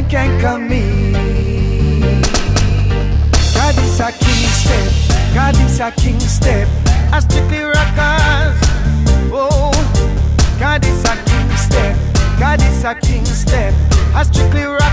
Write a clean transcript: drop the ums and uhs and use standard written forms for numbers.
can't come me. God is a king step, God is a king step. A strictly rockers. Oh, God is a king step, God is a king step. A strictly rockers.